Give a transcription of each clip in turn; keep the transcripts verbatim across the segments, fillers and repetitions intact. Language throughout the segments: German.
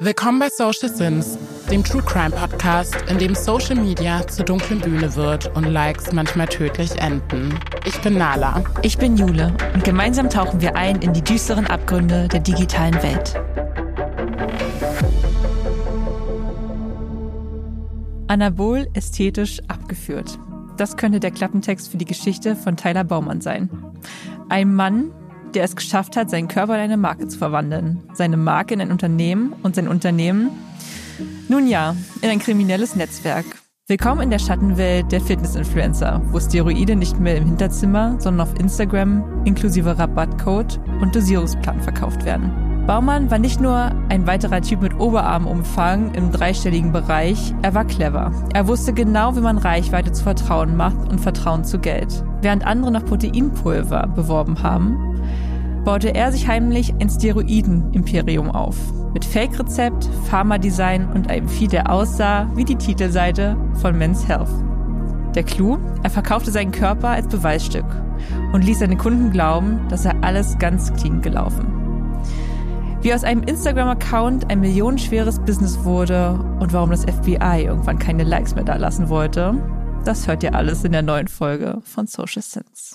Willkommen bei Social Sins, dem True Crime Podcast, in dem Social Media zur dunklen Bühne wird und Likes manchmal tödlich enden. Ich bin Nala. Ich bin Jule und gemeinsam tauchen wir ein in die düsteren Abgründe der digitalen Welt. Anabol ästhetisch abgeführt. Das könnte der Klappentext für die Geschichte von Tyler Baumann sein. Ein Mann, der es geschafft hat, seinen Körper in eine Marke zu verwandeln. Seine Marke in ein Unternehmen und sein Unternehmen, nun ja, in ein kriminelles Netzwerk. Willkommen in der Schattenwelt der Fitness-Influencer, wo Steroide nicht mehr im Hinterzimmer, sondern auf Instagram inklusive Rabattcode und Dosierungsplan verkauft werden. Baumann war nicht nur ein weiterer Typ mit Oberarmumfang im dreistelligen Bereich, er war clever. Er wusste genau, wie man Reichweite zu Vertrauen macht und Vertrauen zu Geld. Während andere noch Proteinpulver beworben haben, baute er sich heimlich ein Steroiden-Imperium auf. Mit Fake-Rezept, Pharma-Design und einem Feed, der aussah wie die Titelseite von Men's Health. Der Clou? Er verkaufte seinen Körper als Beweisstück und ließ seine Kunden glauben, dass er alles ganz clean gelaufen. Wie aus einem Instagram-Account ein millionenschweres Business wurde und warum das F B I irgendwann keine Likes mehr da lassen wollte, das hört ihr alles in der neuen Folge von Social Sins.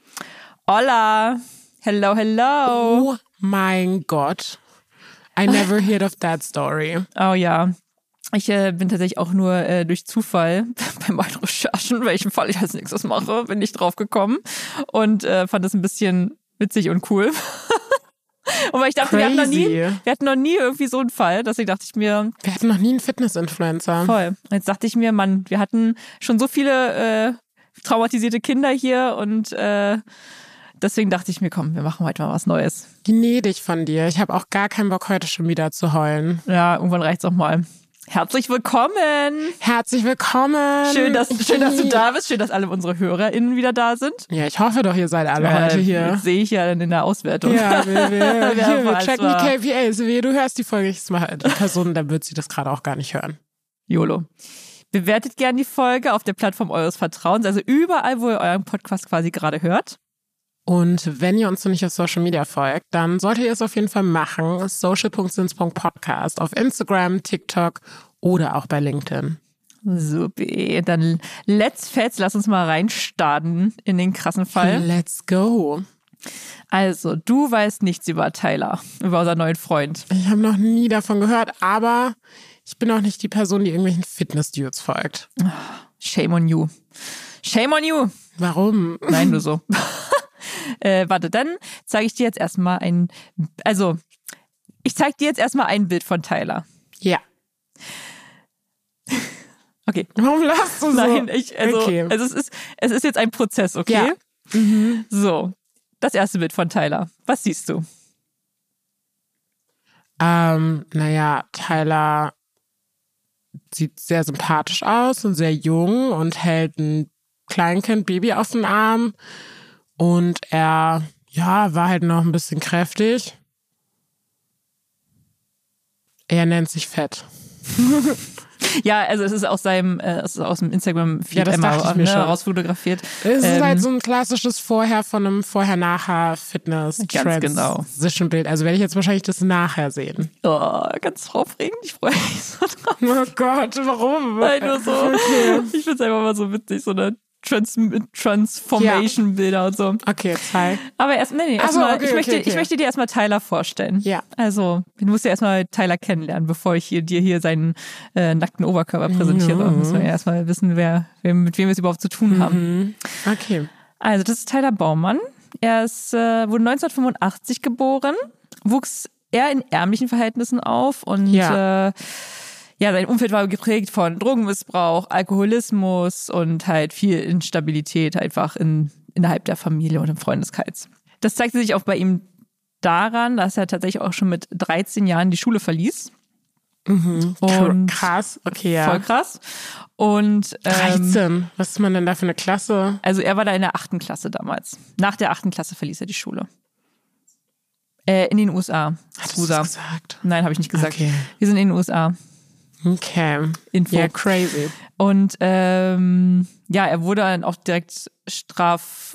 Hola! Hello, hello! Oh mein Gott. I never heard of that story. Oh ja. Ich äh, bin tatsächlich auch nur äh, durch Zufall bei meinen Recherchen, welchen Fall ich als nächstes mache, bin ich drauf gekommen und äh, fand das ein bisschen witzig und cool. Und weil ich dachte, wir hatten, noch nie, wir hatten noch nie irgendwie so einen Fall, deswegen dachte ich mir... Wir hatten noch nie einen Fitness-Influencer. Voll. Jetzt dachte ich mir, Mann, wir hatten schon so viele äh, traumatisierte Kinder hier und äh, deswegen dachte ich mir, komm, wir machen heute mal was Neues. Gnädig von dir. Ich habe auch gar keinen Bock, heute schon wieder zu heulen. Ja, irgendwann reicht's auch mal. Herzlich willkommen! Herzlich willkommen! Schön, dass, schön, dass du da bist. Schön, dass alle unsere HörerInnen wieder da sind. Ja, ich hoffe doch, ihr seid alle äh, heute hier. Sehe ich ja dann in der Auswertung. Ja, wir, wir, hier, wir checken die K P Is. Wie, du hörst die Folge, ich mal die Person, dann wird sie das gerade auch gar nicht hören. YOLO. Bewertet gern die Folge auf der Plattform eures Vertrauens, also überall, wo ihr euren Podcast quasi gerade hört. Und wenn ihr uns noch nicht auf Social Media folgt, dann solltet ihr es auf jeden Fall machen. social punkt sins punkt podcast auf Instagram, TikTok oder auch bei LinkedIn. Super, dann let's fetz, lass uns mal reinstarten in den krassen Fall. Let's go. Also, du weißt nichts über Tyler, über unseren neuen Freund. Ich habe noch nie davon gehört, aber ich bin auch nicht die Person, die irgendwelchen Fitness-Dudes folgt. Shame on you. Shame on you. Warum? Nein, nur so. Äh, warte, dann zeige ich dir jetzt erstmal ein, also ich zeige dir jetzt erstmal ein Bild von Tyler. Ja. Okay. Warum lachst du so? Nein, ich, also, okay. also es ist, es ist jetzt ein Prozess, okay? Ja. Mhm. So, das erste Bild von Tyler. Was siehst du? Ähm, naja, Tyler sieht sehr sympathisch aus und sehr jung und hält ein Kleinkind, Baby auf den Arm. Und er, ja, war halt noch ein bisschen kräftig. Er nennt sich Fett. Ja, also es ist aus seinem, äh, es ist aus dem Instagram-Feed ja, das immer dachte ich mir ne, schon. rausfotografiert. Es ähm, ist halt so ein klassisches Vorher von einem Vorher-Nachher-Fitness-Transition-Bild. genau. Also werde ich jetzt wahrscheinlich das Nachher sehen. Oh, ganz aufregend. Ich freue mich so drauf. Oh Gott, warum? Nein, nur so. Okay. Ich finde es einfach mal so witzig, so eine Trans- Transformation-Bilder und so. Okay, zeig. Aber erst, nee, nee, Ach so, erstmal, okay, ich, möchte, okay, okay. ich möchte dir erstmal Tyler vorstellen. Ja. Also, du musst ja erstmal Tyler kennenlernen, bevor ich hier, dir hier seinen äh, nackten Oberkörper präsentiere. Mhm. Muss man ja erstmal wissen, wer, wer, mit wem wir es überhaupt zu tun haben. Mhm. Okay. Also, das ist Tyler Baumann. Er ist, äh, wurde neunzehnhundertfünfundachtzig geboren, wuchs eher in ärmlichen Verhältnissen auf und Ja. äh, ja, sein Umfeld war geprägt von Drogenmissbrauch, Alkoholismus und halt viel Instabilität einfach in, innerhalb der Familie und im Freundeskreis. Das zeigte sich auch bei ihm daran, dass er tatsächlich auch schon mit dreizehn Jahren die Schule verließ. Mhm. Und krass, okay, ja. Voll krass. Und ähm, dreizehn, was ist man denn da für eine Klasse? Also er war da in der achten Klasse damals. Nach der achten Klasse verließ er die Schule. Äh, in den U S A. Hattest du das gesagt? Nein, habe ich nicht gesagt. Okay. Wir sind in den U S A. Okay. Info. Ja, crazy. Und ähm, ja, er wurde dann auch direkt straf,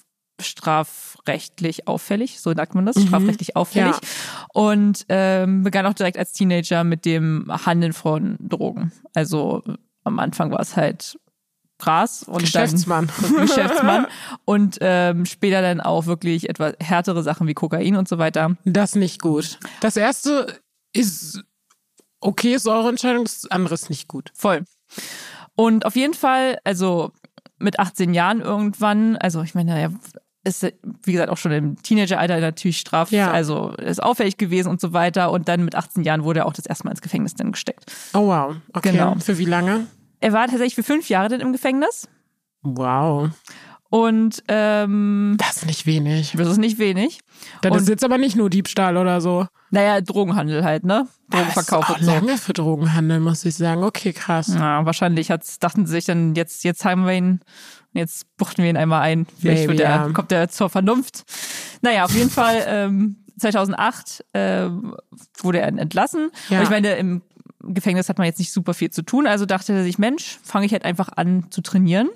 strafrechtlich auffällig, so sagt man das, mhm. strafrechtlich auffällig. Ja. Und ähm, begann auch direkt als Teenager mit dem Handeln von Drogen. Also am Anfang war es halt Gras und Geschäftsmann. Dann Geschäftsmann und ähm, später dann auch wirklich etwas härtere Sachen wie Kokain und so weiter. Das nicht gut. Das erste ist okay, ist eure Entscheidung, das andere ist nicht gut. Voll. Und auf jeden Fall, also mit achtzehn Jahren irgendwann, also ich meine, er ist, wie gesagt, auch schon im Teenageralter natürlich straff, ja. also ist auffällig gewesen und so weiter. Und dann mit achtzehn Jahren wurde er auch das erste Mal ins Gefängnis dann gesteckt. Oh wow, okay. Genau. Für wie lange? Er war tatsächlich für fünf Jahre dann im Gefängnis. Wow. Und ähm, das ist nicht wenig. Das ist nicht wenig. Das und, ist jetzt aber nicht nur Diebstahl oder so. Naja, Drogenhandel halt, ne? Drogenverkauf. Das ist auch lange für Drogenhandel, muss ich sagen. Okay, krass. Ja, wahrscheinlich hat's, dachten sie sich dann, jetzt, jetzt haben wir ihn, jetzt buchten wir ihn einmal ein. Vielleicht Maybe, wird er, ja. kommt er zur Vernunft. Naja, auf jeden Fall ähm, zweitausendacht äh, wurde er entlassen. Ja. Und ich meine, im Gefängnis hat man jetzt nicht super viel zu tun, also dachte er sich, Mensch, fange ich halt einfach an zu trainieren.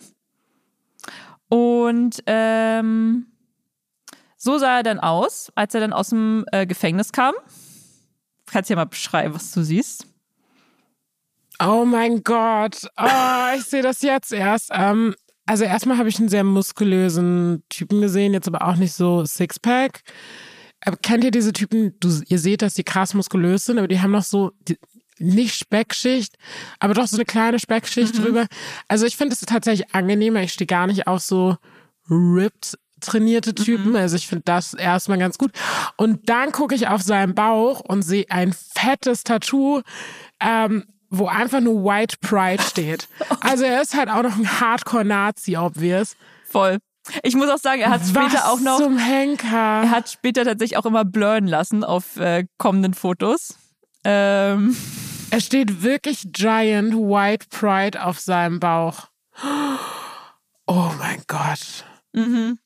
Und ähm, so sah er dann aus, als er dann aus dem äh, Gefängnis kam. Kannst du ja mal beschreiben, was du siehst. Oh mein Gott, oh, ich sehe das jetzt erst. Ähm, also erstmal habe ich einen sehr muskulösen Typen gesehen, jetzt aber auch nicht so Sixpack. Aber kennt ihr diese Typen, du, ihr seht, dass die krass muskulös sind, aber die haben noch so... Die, nicht Speckschicht, aber doch so eine kleine Speckschicht mhm. drüber. Also ich finde es tatsächlich angenehmer. Ich stehe gar nicht auf so ripped trainierte Typen. Mhm. Also ich finde das erstmal ganz gut. Und dann gucke ich auf seinen Bauch und sehe ein fettes Tattoo, ähm, wo einfach nur White Pride steht. Also er ist halt auch noch ein Hardcore-Nazi, obvious. Voll. Ich muss auch sagen, er hat später Was auch noch... zum Henker. Er hat später tatsächlich auch immer blurren lassen auf äh, kommenden Fotos. Ähm... Es steht wirklich Giant White Pride auf seinem Bauch. Oh mein Gott. Mhm.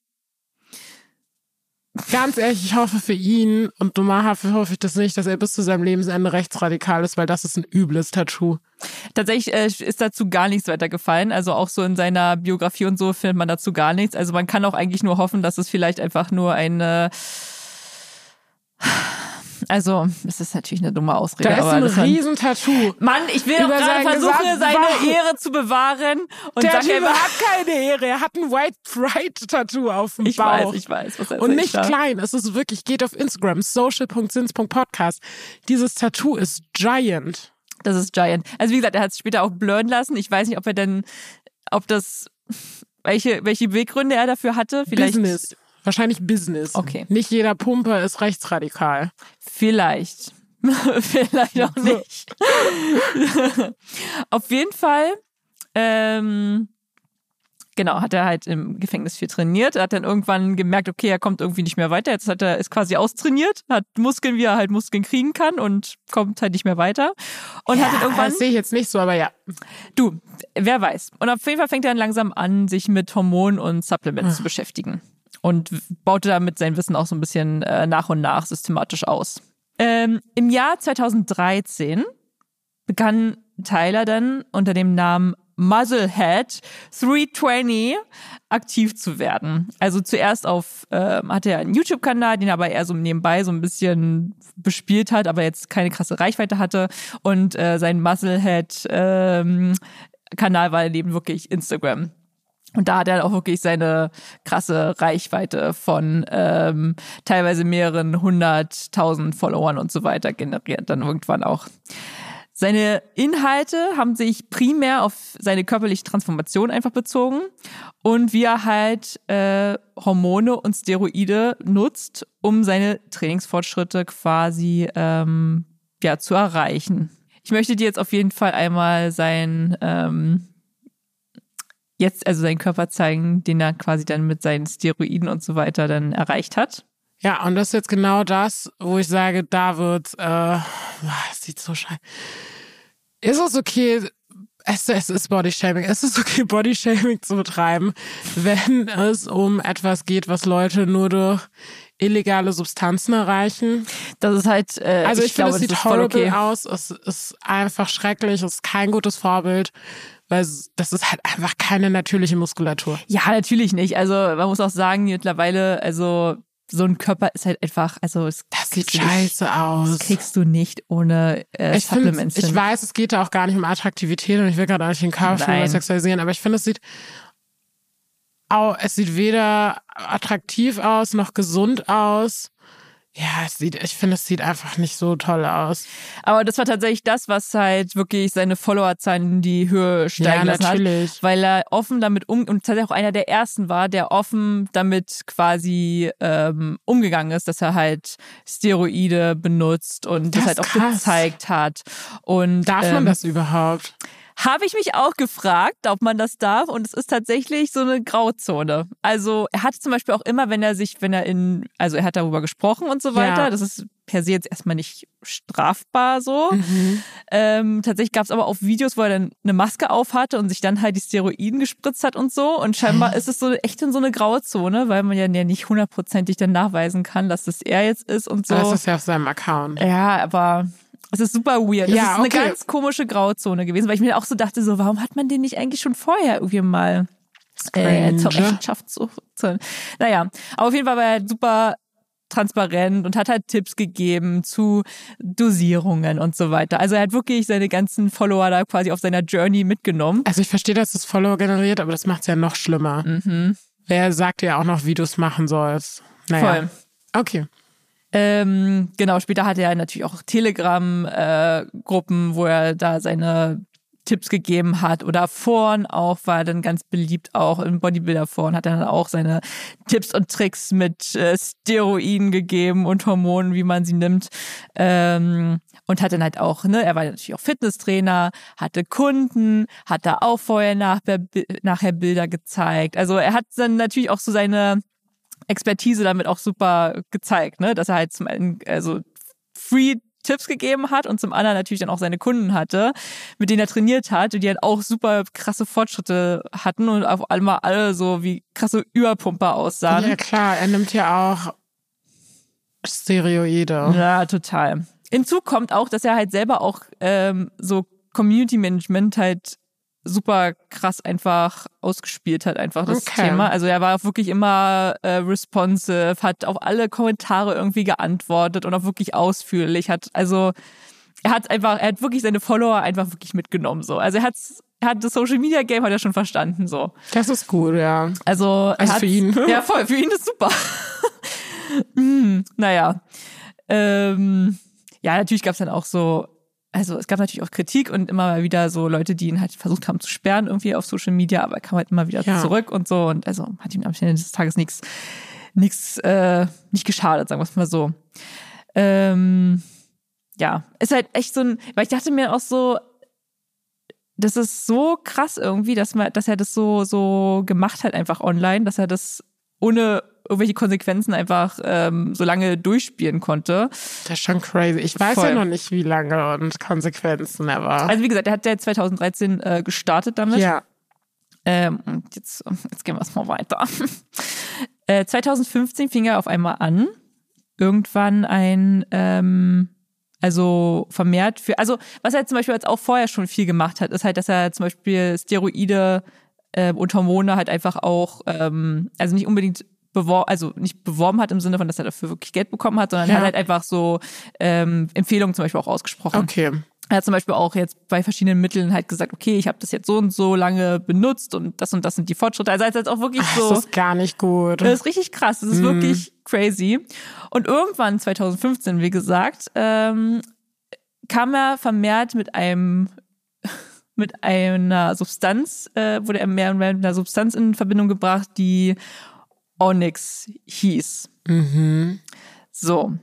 Ganz ehrlich, ich hoffe für ihn und normalerweise hoffe ich das nicht, dass er bis zu seinem Lebensende rechtsradikal ist, weil das ist ein übles Tattoo. Tatsächlich äh, ist dazu gar nichts weiter gefallen. Also auch so in seiner Biografie und so findet man dazu gar nichts. Also man kann auch eigentlich nur hoffen, dass es vielleicht einfach nur eine... Also, es ist natürlich eine dumme Ausrede. Da ist aber ein das Riesentattoo. Mann, ich will doch gerade versuchen, Gesamt seine Warum? Ehre zu bewahren. Und der sag Typ einfach, hat keine Ehre. Er hat ein White Pride-Tattoo auf dem ich Bauch. Ich weiß, ich weiß. Was und nicht da? Klein. Es ist wirklich, geht auf Instagram, social punkt sins punkt podcast. Dieses Tattoo ist giant. Das ist giant. Also wie gesagt, er hat es später auch blurren lassen. Ich weiß nicht, ob er denn, ob das, welche, welche Beweggründe er dafür hatte. Vielleicht Business. Wahrscheinlich Business. Okay. Nicht jeder Pumper ist rechtsradikal. Vielleicht. Vielleicht auch nicht. Auf jeden Fall, ähm, genau, hat er halt im Gefängnis viel trainiert. Er hat dann irgendwann gemerkt, okay, er kommt irgendwie nicht mehr weiter. Jetzt hat er, ist quasi austrainiert, hat Muskeln, wie er halt Muskeln kriegen kann und kommt halt nicht mehr weiter. Und ja, hat dann irgendwann. Das sehe ich jetzt nicht so, aber ja. Du, wer weiß. Und auf jeden Fall fängt er dann langsam an, sich mit Hormonen und Supplements Ach. zu beschäftigen. Und baute damit sein Wissen auch so ein bisschen äh, nach und nach systematisch aus. Ähm, Im Jahr zweitausenddreizehn begann Tyler dann unter dem Namen Muzzlehead dreihundertzwanzig aktiv zu werden. Also zuerst auf äh, hatte er einen YouTube-Kanal, den aber eher so nebenbei so ein bisschen bespielt hat, aber jetzt keine krasse Reichweite hatte. Und äh, sein Muzzlehead-Kanal ähm, war eben wirklich Instagram. Und da hat er auch wirklich seine krasse Reichweite von ähm, teilweise mehreren hunderttausend Followern und so weiter generiert, dann irgendwann auch. Seine Inhalte haben sich primär auf seine körperliche Transformation einfach bezogen und wie er halt äh, Hormone und Steroide nutzt, um seine Trainingsfortschritte quasi ähm, ja zu erreichen. Ich möchte dir jetzt auf jeden Fall einmal sein ähm, jetzt also seinen Körper zeigen, den er quasi dann mit seinen Steroiden und so weiter dann erreicht hat. Ja, und das ist jetzt genau das, wo ich sage, da wird, äh, es sieht so scheiße. Ist es okay, es, es ist Bodyshaming, es ist okay, Bodyshaming zu betreiben, wenn es um etwas geht, was Leute nur durch illegale Substanzen erreichen? Das ist halt, äh, also ich, ich finde, glaube, es sieht das ist voll horrible okay. aus. Es ist einfach schrecklich. Es ist kein gutes Vorbild, weil das ist halt einfach keine natürliche Muskulatur. Ja, natürlich nicht. Also man muss auch sagen, mittlerweile, also so ein Körper ist halt einfach, also es Das sieht kriegst du nicht- scheiße aus. Das kriegst du nicht ohne äh, Ich, find, Supplements ich hin. weiß, es geht da auch gar nicht um Attraktivität und ich will gerade auch nicht den Körper Nein. sexualisieren, aber ich finde, es sieht au- es sieht weder attraktiv aus noch gesund aus. Ja, es sieht, ich finde, es sieht einfach nicht so toll aus. Aber das war tatsächlich das, was halt wirklich seine Followerzahlen in die Höhe steigen Ja, lassen natürlich. hat. Weil er offen damit um und tatsächlich auch einer der ersten war, der offen damit quasi ähm, umgegangen ist, dass er halt Steroide benutzt und das, Das halt ist auch krass. gezeigt hat. Und Darf ähm, man das überhaupt? habe ich mich auch gefragt, ob man das darf. Und es ist tatsächlich so eine Grauzone. Also er hat zum Beispiel auch immer, wenn er sich, wenn er in, also er hat darüber gesprochen und so weiter. Ja. Das ist per se jetzt erstmal nicht strafbar so. Mhm. Ähm, tatsächlich gab es aber auch Videos, wo er dann eine Maske auf hatte und sich dann halt die Steroiden gespritzt hat und so. Und scheinbar ist es so echt in so eine Grauzone, weil man ja nicht hundertprozentig dann nachweisen kann, dass das er jetzt ist und so. Das ist ja auf seinem Account. Ja, aber es ist super weird. Es Ja, ist eine okay. ganz komische Grauzone gewesen, weil ich mir auch so dachte, so, warum hat man den nicht eigentlich schon vorher irgendwie mal äh, zur Strange. Rechenschaft zu ziehen? Naja, aber auf jeden Fall war er super transparent und hat halt Tipps gegeben zu Dosierungen und so weiter. Also er hat wirklich seine ganzen Follower da quasi auf seiner Journey mitgenommen. Also ich verstehe, dass das Follower generiert, aber das macht es ja noch schlimmer. Mhm. Wer sagt dir auch noch, wie du es machen sollst? Naja. Voll. Okay. Ähm, genau, später hatte er natürlich auch Telegram-Gruppen, wo er da seine Tipps gegeben hat. Oder Foren auch, war er dann ganz beliebt, auch in Bodybuilder-Foren hat er dann auch seine Tipps und Tricks mit äh, Steroiden gegeben und Hormonen, wie man sie nimmt. Ähm, und hat dann halt auch, ne, er war natürlich auch Fitnesstrainer, hatte Kunden, hat da auch vorher nach, nachher Bilder gezeigt. Also er hat dann natürlich auch so seine Expertise damit auch super gezeigt, ne, dass er halt zum einen also free Tipps gegeben hat und zum anderen natürlich dann auch seine Kunden hatte, mit denen er trainiert hat und die halt auch super krasse Fortschritte hatten und auf einmal alle so wie krasse Überpumper aussahen. Ja klar, er nimmt ja auch Steroide. Ja, total. Hinzu kommt auch, dass er halt selber auch ähm, so Community Management halt super krass einfach ausgespielt hat, einfach das Okay. Thema. Also er war auch wirklich immer äh, responsive, hat auf alle Kommentare irgendwie geantwortet und auch wirklich ausführlich. Hat also er hat einfach, er hat wirklich seine Follower einfach wirklich mitgenommen so. Also er hat er hat das Social Media Game hat er schon verstanden so. Das ist gut, ja. Also, er Also hat, für ihn. Ja, voll, für ihn ist super. hm, naja. Ähm, ja, natürlich gab es dann auch so, also es gab natürlich auch Kritik und immer mal wieder so Leute, die ihn halt versucht haben zu sperren irgendwie auf Social Media, aber er kam halt immer wieder Ja. zurück und so und also hat ihm am Ende des Tages nichts nichts äh, nicht geschadet, sagen wir es mal so. Ähm, ja, ist halt echt so ein, weil ich dachte mir auch so, das ist so krass irgendwie, dass man, dass er das so so gemacht hat einfach online, dass er das ohne irgendwelche Konsequenzen einfach ähm, so lange durchspielen konnte. Das ist schon crazy. Ich weiß Voll. ja noch nicht, wie lange und Konsequenzen er war. Also wie gesagt, er hat ja zwanzig dreizehn äh, gestartet damit. ja. Ähm, und jetzt, jetzt gehen wir es mal weiter. äh, zwanzig fünfzehn fing er auf einmal an, irgendwann ein, ähm, also vermehrt für, also was er zum Beispiel jetzt auch vorher schon viel gemacht hat, ist halt, dass er zum Beispiel Steroide äh, und Hormone halt einfach auch, ähm, also nicht unbedingt beworben, also nicht beworben hat im Sinne von, dass er dafür wirklich Geld bekommen hat, sondern Ja. hat halt einfach so ähm, Empfehlungen zum Beispiel auch ausgesprochen. Okay. Er hat zum Beispiel auch jetzt bei verschiedenen Mitteln halt gesagt, okay, ich habe das jetzt so und so lange benutzt und das und das sind die Fortschritte. Also er hat jetzt auch wirklich Ach, so, das ist gar nicht gut. das ist richtig krass, das ist Mhm. wirklich crazy. Und irgendwann zwanzig fünfzehn, wie gesagt, ähm, kam er vermehrt mit einem mit einer Substanz, äh, wurde er mehr und mehr mit einer Substanz in Verbindung gebracht, die Onyx hieß. Mhm. So.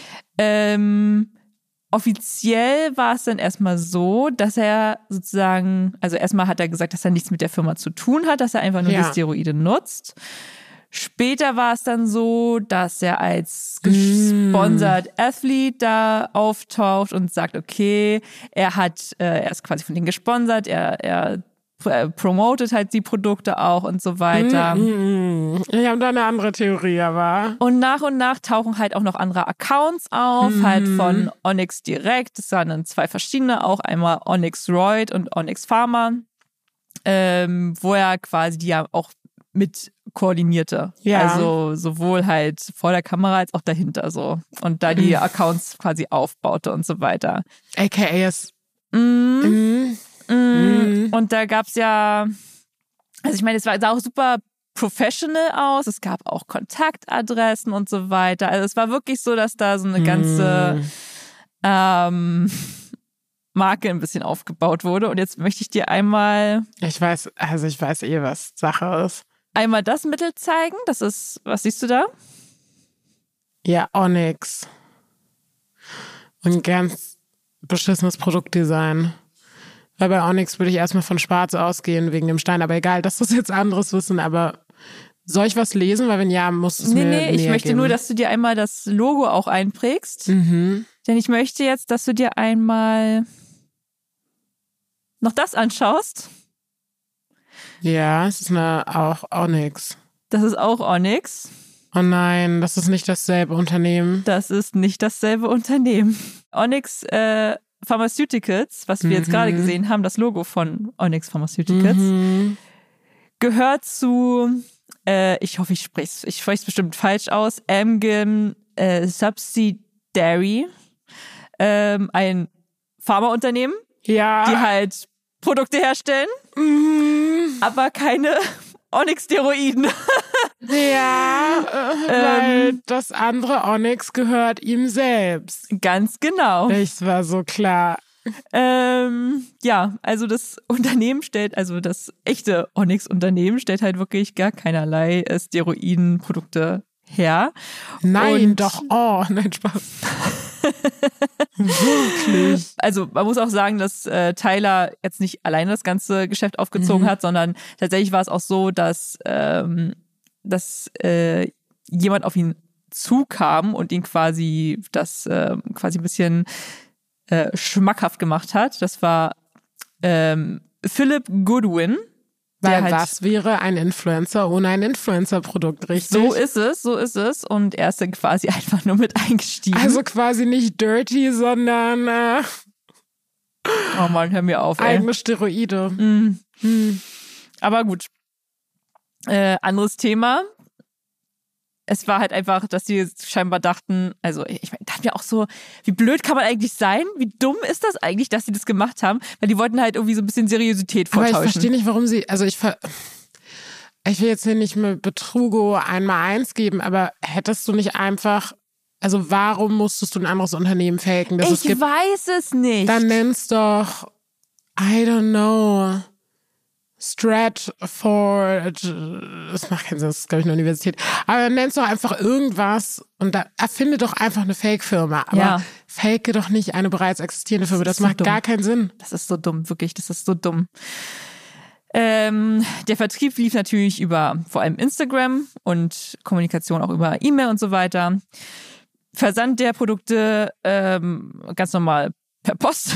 Ähm, offiziell war es dann erstmal so, dass er sozusagen, also erstmal hat er gesagt, dass er nichts mit der Firma zu tun hat, dass er einfach nur Ja. die Steroide nutzt. Später war es dann so, dass er als gesponsert Athlete da auftaucht und sagt, okay, er hat, äh, er ist quasi von denen gesponsert, er, er äh, promotet halt die Produkte auch und so weiter. Mm-mm. Ich habe da eine andere Theorie, aber... Und nach und nach tauchen halt auch noch andere Accounts auf, mm. halt von Onyx direkt. Das waren dann zwei verschiedene, auch einmal Onyx Royd und Onyx Pharma, ähm, wo er quasi die ja auch mit koordinierte. Ja. Also sowohl halt vor der Kamera als auch dahinter so. Und da die Accounts quasi aufbaute und so weiter. A K A ist... Mm. Mm. Mm. Mm. Und da gab's ja... Also ich meine, es war, sah auch super professional aus. Es gab auch Kontaktadressen und so weiter. Also es war wirklich so, dass da so eine ganze mm. ähm, Marke ein bisschen aufgebaut wurde. Und jetzt möchte ich dir einmal... Ich weiß, also ich weiß eh, was Sache ist. Einmal das Mittel zeigen. Das ist, was siehst du da? Ja, Onyx. Und ganz beschissenes Produktdesign. Weil bei Onyx würde ich erstmal von Schwarz ausgehen wegen dem Stein. Aber egal, das ist jetzt anderes Wissen. Aber soll ich was lesen? Weil wenn ja, muss es nee, mir Nee, nee, ich möchte geben. nur, dass du dir einmal das Logo auch einprägst. Mhm. Denn ich möchte jetzt, dass du dir einmal noch das anschaust. Ja, es ist eine, auch Onyx. Das ist auch Onyx. Oh nein, das ist nicht dasselbe Unternehmen. Das ist nicht dasselbe Unternehmen. Onyx äh, Pharmaceuticals, was wir mhm. jetzt gerade gesehen haben, das Logo von Onyx Pharmaceuticals, mhm. gehört zu, äh, ich hoffe, ich spreche es ich spreche es bestimmt falsch aus, Amgen äh, Subsidiary, ähm, ein Pharmaunternehmen, ja. die halt Produkte herstellen, mhm. aber keine Onyx-Steroiden. Ja, äh, weil ähm, das andere Onyx gehört ihm selbst. Ganz genau. Das war so klar. Ähm, ja, also das Unternehmen stellt, also das echte Onyx-Unternehmen stellt halt wirklich gar keinerlei Steroidenprodukte her. Nein, Und doch. Oh, nein, Spaß. Wirklich. Also man muss auch sagen, dass äh, Tyler jetzt nicht alleine das ganze Geschäft aufgezogen mhm. hat, sondern tatsächlich war es auch so, dass, ähm, dass äh, jemand auf ihn zukam und ihn quasi das äh, quasi ein bisschen äh, schmackhaft gemacht hat. Das war ähm, Philip Goodwin. Weil halt, was wäre ein Influencer ohne ein Influencer-Produkt, richtig? So ist es, so ist es. Und er ist dann quasi einfach nur mit eingestiegen. Also quasi nicht dirty, sondern äh, oh Mann, hör mir auf, ey. Eigene Steroide. Mm. Mm. Aber gut. Äh, anderes Thema. Es war halt einfach, dass die scheinbar dachten, also ich meine, dachten ja auch so, wie blöd kann man eigentlich sein? Wie dumm ist das eigentlich, dass sie das gemacht haben? Weil die wollten halt irgendwie so ein bisschen Seriosität vortäuschen. Aber ich verstehe nicht, warum sie, also ich ver, ich will jetzt hier nicht mit Betrugo einmal eins geben, aber hättest du nicht einfach, also warum musstest du ein anderes Unternehmen faken? Dass ich es gibt, weiß es nicht. Dann nenn's doch, I don't know, Stratford, das macht keinen Sinn, das ist, glaube ich, eine Universität. Aber dann nennst doch einfach irgendwas und da erfinde doch einfach eine Fake-Firma. Aber ja. fake doch nicht eine bereits existierende Firma. Das, das macht so gar keinen Sinn. Das ist so dumm, wirklich, das ist so dumm. Ähm, der Vertrieb lief natürlich über vor allem Instagram und Kommunikation auch über E-Mail und so weiter. Versand der Produkte ähm, ganz normal per Post.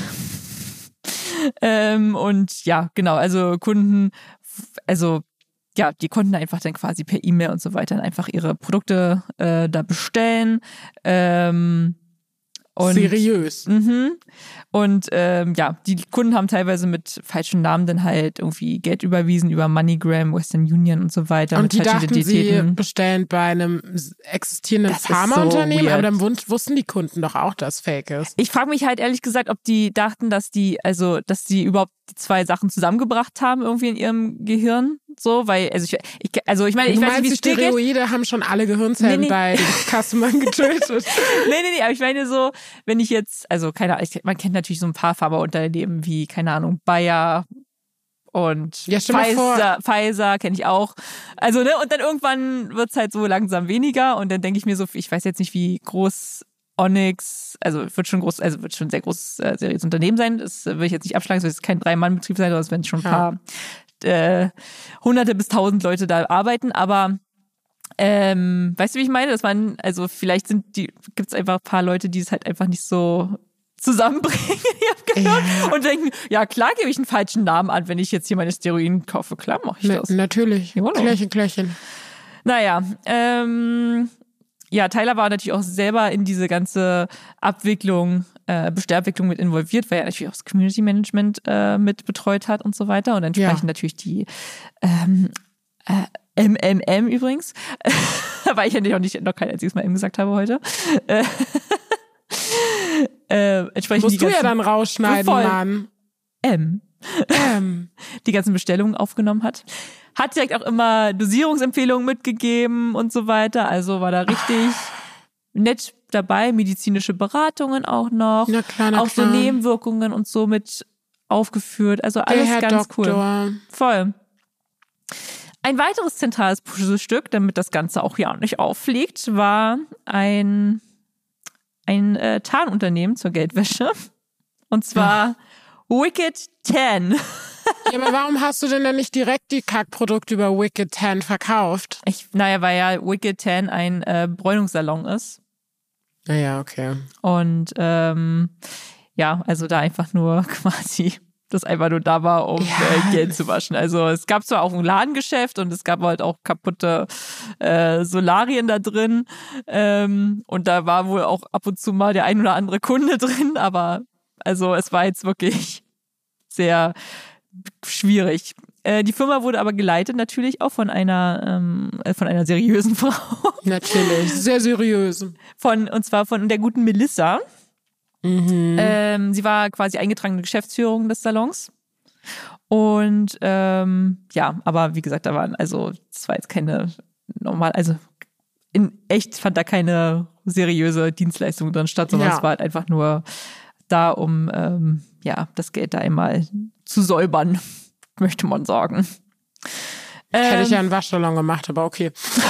Ähm, und ja, genau, also Kunden, also ja, die konnten einfach dann quasi per E-Mail und so weiter einfach ihre Produkte äh, da bestellen. Ähm, und, Seriös. Mhm. Und ähm, ja, die Kunden haben teilweise mit falschen Namen dann halt irgendwie Geld überwiesen über MoneyGram, Western Union und so weiter. Und mit die dachten, sie bestellen bei einem existierenden Pharmaunternehmen, so aber dann wussten die Kunden doch auch, dass Fake ist. Ich frage mich halt ehrlich gesagt, ob die dachten, dass die, also, dass die überhaupt die zwei Sachen zusammengebracht haben irgendwie in ihrem Gehirn. So, weil, also ich, ich also ich meine, ich du weiß meinst, nicht, wie die Steroide geht. Haben schon alle Gehirnzellen nee, nee. bei den Customern getötet. nee, nee, nee, aber ich meine so, wenn ich jetzt, also keine Ahnung, man kennt natürlich so ein paar Pharmaunternehmen wie, keine Ahnung, Bayer und ja, Pfizer, Pfizer kenne ich auch. Also, ne, und dann irgendwann wird's halt so langsam weniger und dann denke ich mir so, ich weiß jetzt nicht, wie groß Onyx, also wird schon groß, also wird schon ein sehr großes äh, seriöses Unternehmen sein. Das will ich jetzt nicht abschlagen, es wird jetzt kein Drei-Mann-Betrieb sein, sondern es werden schon ein ja. paar äh, hunderte bis tausend Leute da arbeiten, aber ähm, weißt du, wie ich meine? Das waren, also vielleicht sind die, gibt's einfach ein paar Leute, die es halt einfach nicht so zusammenbringen, ich habe gehört, Ja. und denken, ja klar gebe ich einen falschen Namen an, wenn ich jetzt hier meine Steroiden kaufe. Klar mache ich Na, das. natürlich. Ja, hallo. Klärchen, Klärchen. Naja, ähm, ja, Tyler war natürlich auch selber in diese ganze Abwicklung, äh, Bestellabwicklung mit involviert, weil er natürlich auch das Community Management äh, mit betreut hat und so weiter und entsprechend Ja. natürlich die ähm, äh, M M M übrigens, weil ich ja noch nicht noch kein einziges Mal M gesagt habe heute. Äh, äh, entsprechend Musst die du ja ganzen- dann rausschneiden, Voll. Mann. M. Ähm. die ganzen Bestellungen aufgenommen hat. Hat direkt auch immer Dosierungsempfehlungen mitgegeben und so weiter. Also war da richtig nett dabei. Medizinische Beratungen auch noch. Na klar, na auch so klar. Nebenwirkungen und so mit aufgeführt. Also Der alles Herr ganz cool. Doktor. Voll. Ein weiteres zentrales Puzzlestück, damit das Ganze auch ja nicht auffliegt, war ein, ein äh, Tarnunternehmen zur Geldwäsche. Und zwar Wicked Tan. Ja, aber warum hast du denn dann nicht direkt die Kackprodukte über Wicked Tan verkauft? Ich, naja, weil ja Wicked Tan ein äh, Bräunungssalon ist. Naja, okay. Und ähm, ja, also da einfach nur quasi das einfach nur da war, um Ja. äh, Geld zu waschen. Also es gab zwar auch ein Ladengeschäft und es gab halt auch kaputte äh, Solarien da drin. Ähm, und da war wohl auch ab und zu mal der ein oder andere Kunde drin, aber also es war jetzt wirklich sehr schwierig. Äh, die Firma wurde aber geleitet natürlich auch von einer ähm, von einer seriösen Frau. Natürlich. Sehr seriös. Von, und zwar von der guten Melissa. Mhm. Ähm, sie war quasi eingetragene Geschäftsführung des Salons. Und ähm, ja, aber wie gesagt, da waren, also es war jetzt keine normal, also in echt fand da keine seriöse Dienstleistung drin statt, sondern Ja. es war halt einfach nur da, um ähm, ja, das Geld da einmal zu säubern, möchte man sagen. Hätte ich ja Ähm, einen Waschsalon gemacht, aber okay.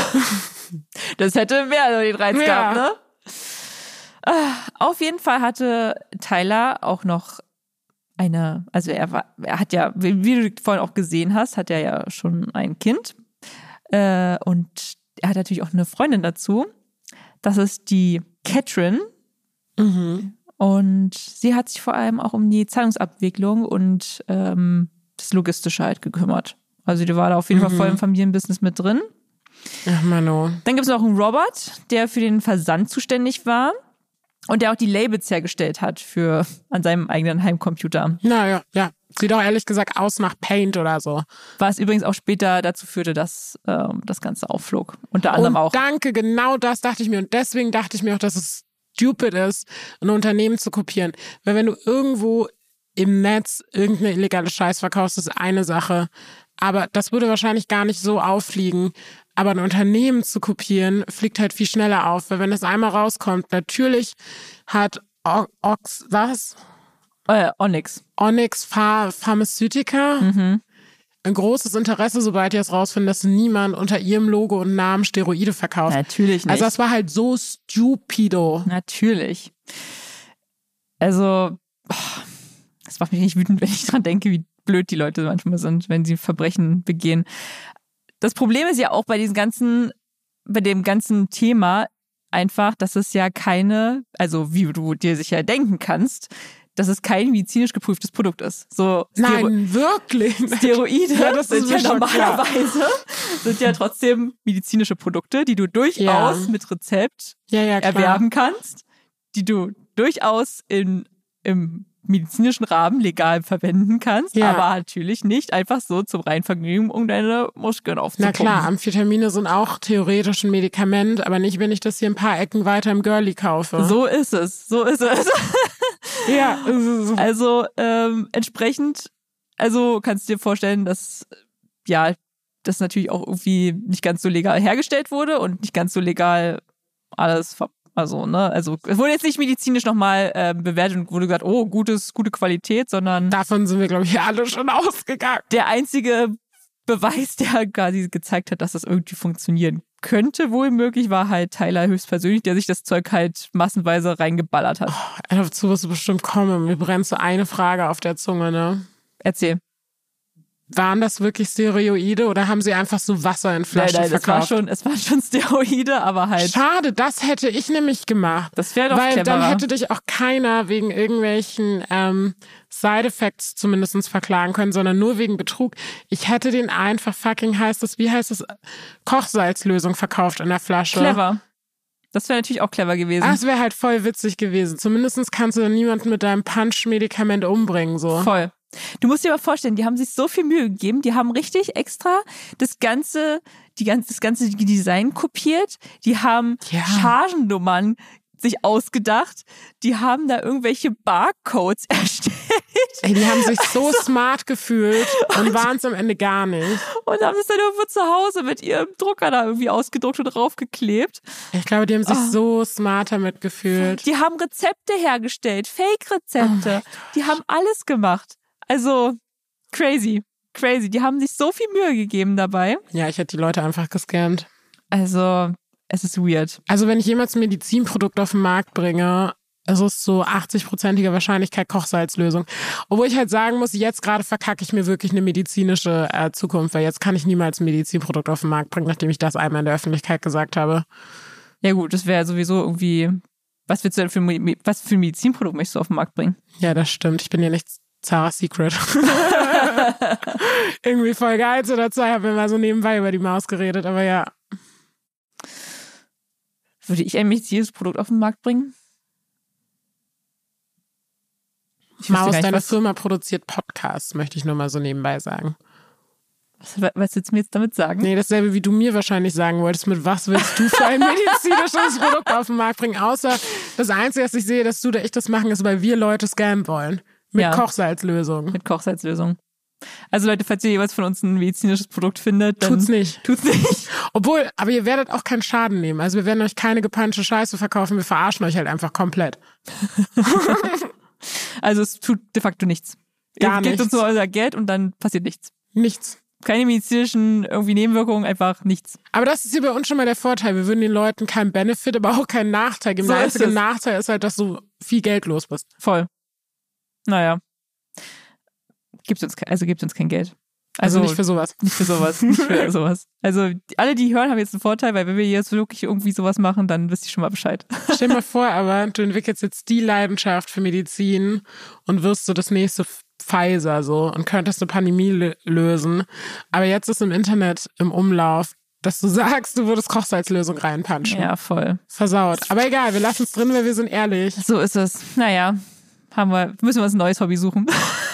Das hätte mehr den Reiz Ja. gehabt, ne? Ah, Auf jeden Fall hatte Tyler auch noch eine, also er war, er hat ja, wie wie du vorhin auch gesehen hast, hat er ja schon ein Kind. Äh, und er hat natürlich auch eine Freundin dazu. Das ist die Catherine. Mhm. Und sie hat sich vor allem auch um die Zahlungsabwicklung und ähm, das Logistische halt gekümmert. Also die war da auf jeden Mhm. Fall voll im Familienbusiness mit drin. Ach, Mano. Dann gibt es noch einen Robert, der für den Versand zuständig war und der auch die Labels hergestellt hat für an seinem eigenen Heimcomputer. Naja, ja. Sieht doch ehrlich gesagt aus nach Paint oder so. Was übrigens auch später dazu führte, dass ähm, das Ganze aufflog. Unter anderem Und auch. danke, genau das dachte ich mir. Und deswegen dachte ich mir auch, dass es stupid ist, ein Unternehmen zu kopieren. Weil wenn du irgendwo im Netz irgendeine illegale Scheiß verkaufst, ist eine Sache. Aber das würde wahrscheinlich gar nicht so auffliegen. Aber ein Unternehmen zu kopieren, fliegt halt viel schneller auf. Weil wenn das einmal rauskommt, natürlich hat O- Ox, was? Äh, Onyx. Onyx Ph- Pharmaceutica Mhm. ein großes Interesse, sobald die es rausfinden, dass niemand unter ihrem Logo und Namen Steroide verkauft. Natürlich nicht. Also das war halt so stupido. Natürlich. Also, es macht mich nicht wütend, wenn ich dran denke, wie blöd die Leute manchmal sind, wenn sie Verbrechen begehen. Das Problem ist ja auch bei diesem ganzen, bei dem ganzen Thema einfach, dass es ja keine, also wie du dir sicher denken kannst, dass es kein medizinisch geprüftes Produkt ist. So Stero- Nein, wirklich. Steroide Ja, das sind ist ja mir schon klar. normalerweise sind ja trotzdem medizinische Produkte, die du durchaus Ja. mit Rezept Ja, ja, klar. erwerben kannst, die du durchaus in, im medizinischen Rahmen legal verwenden kannst, Ja. aber natürlich nicht einfach so zum reinen Vergnügen, um deine Muskeln Na aufzupumpen. klar, Amphetamine sind auch theoretisch ein Medikament, aber nicht, wenn ich das hier ein paar Ecken weiter im Girlie kaufe. So ist es, so ist es. Ja, so. Also ähm, entsprechend, also kannst du dir vorstellen, dass ja, das natürlich auch irgendwie nicht ganz so legal hergestellt wurde und nicht ganz so legal alles, ver- also ne, also es wurde jetzt nicht medizinisch nochmal äh, bewertet und wurde gesagt, oh, gutes, gute Qualität, sondern Davon sind wir, glaube ich, alle schon ausgegangen. der einzige Beweis, der quasi gezeigt hat, dass das irgendwie funktionieren könnte, wohl möglich, war halt Tyler höchstpersönlich, der sich das Zeug halt massenweise reingeballert hat. Dazu wirst du bestimmt kommen. Mir brennt so eine Frage auf der Zunge, ne? Erzähl. waren das wirklich Steroide oder haben sie einfach so Wasser in Flaschen nein, nein, verkauft? Es war schon, es waren schon Steroide, aber halt. Schade, das hätte ich nämlich gemacht. Das wäre doch Weil cleverer. dann hätte dich auch keiner wegen irgendwelchen ähm, Side-Effects zumindest verklagen können, sondern nur wegen Betrug. Ich hätte den einfach fucking, heißt das, wie heißt das, Kochsalzlösung verkauft in der Flasche. Clever. Das wäre natürlich auch clever gewesen. Das wäre halt voll witzig gewesen. Zumindest kannst du dann niemanden mit deinem Punch-Medikament umbringen, so. Voll. Du musst dir mal vorstellen, die haben sich so viel Mühe gegeben, die haben richtig extra das ganze, die ganze, das ganze Design kopiert, die haben Ja. Chargennummern sich ausgedacht, die haben da irgendwelche Barcodes erstellt. Ey, die haben sich so smart gefühlt und waren es am Ende gar nicht. Und haben es dann irgendwo zu Hause mit ihrem Drucker da irgendwie ausgedruckt und draufgeklebt. Ich glaube, die haben sich Oh. so smart damit gefühlt. Die haben Rezepte hergestellt, Fake-Rezepte. Oh die haben alles gemacht. Also, crazy, crazy. Die haben sich so viel Mühe gegeben dabei. Ja, ich hätte die Leute einfach gescannt. Also, es ist weird. Also wenn ich jemals ein Medizinprodukt auf den Markt bringe, es ist so achtzig-prozentige Wahrscheinlichkeit Kochsalzlösung. Obwohl ich halt sagen muss, jetzt gerade verkacke ich mir wirklich eine medizinische äh, Zukunft, weil jetzt kann ich niemals ein Medizinprodukt auf den Markt bringen, nachdem ich das einmal in der Öffentlichkeit gesagt habe. Ja gut, das wäre sowieso irgendwie, was willst du denn für, ein- was für ein Medizinprodukt möchtest du auf den Markt bringen? Ja, das stimmt. Ich bin ja nicht Zara's Secret. Irgendwie Folge eins oder zwei haben wir mal so nebenbei über die Maus geredet, aber ja. Würde ich ein medizinisches Produkt auf den Markt bringen? Ich wüsste Maus, gar nicht, deine was- Firma produziert Podcasts, möchte ich nur mal so nebenbei sagen. Was, was willst du mir jetzt damit sagen? Nee, dasselbe wie du mir wahrscheinlich sagen wolltest, mit was willst du für ein medizinisches Produkt auf den Markt bringen, außer das Einzige, was ich sehe, dass du oder ich das machen, ist, weil wir Leute scammen wollen. Mit Ja. Kochsalzlösung. Mit Kochsalzlösung. Also Leute, falls ihr jeweils von uns ein medizinisches Produkt findet, dann Tut's nicht. Tut's nicht. Obwohl, aber ihr werdet auch keinen Schaden nehmen. Also wir werden euch keine gepanschte Scheiße verkaufen, wir verarschen euch halt einfach komplett. Also es tut de facto nichts. Gar Ihr gebt nichts. uns nur euer Geld und dann passiert nichts. Nichts. Keine medizinischen irgendwie Nebenwirkungen, einfach nichts. Aber das ist hier bei uns schon mal der Vorteil. Wir würden den Leuten keinen Benefit, aber auch keinen Nachteil geben. So Der ist einzige es. Nachteil ist halt, dass du viel Geld los bist. Voll. Naja. Gibt uns, ke- also gibt uns kein Geld. Also, Also, nicht für sowas. nicht für sowas. Nicht für sowas. Also die- alle, die hören, haben jetzt einen Vorteil, weil wenn wir jetzt wirklich irgendwie sowas machen, dann wisst ihr schon mal Bescheid. Stell dir mal vor, aber du entwickelst jetzt die Leidenschaft für Medizin und wirst so das nächste Pfizer so und könntest eine Pandemie lö- lösen. Aber jetzt ist im Internet im Umlauf, dass du sagst, du würdest Kochsalzlösung reinpanschen. Ja, voll. Versaut. Aber egal, wir lassen es drin, weil wir sind ehrlich. So ist es. Naja, haben wir, müssen wir uns ein neues Hobby suchen.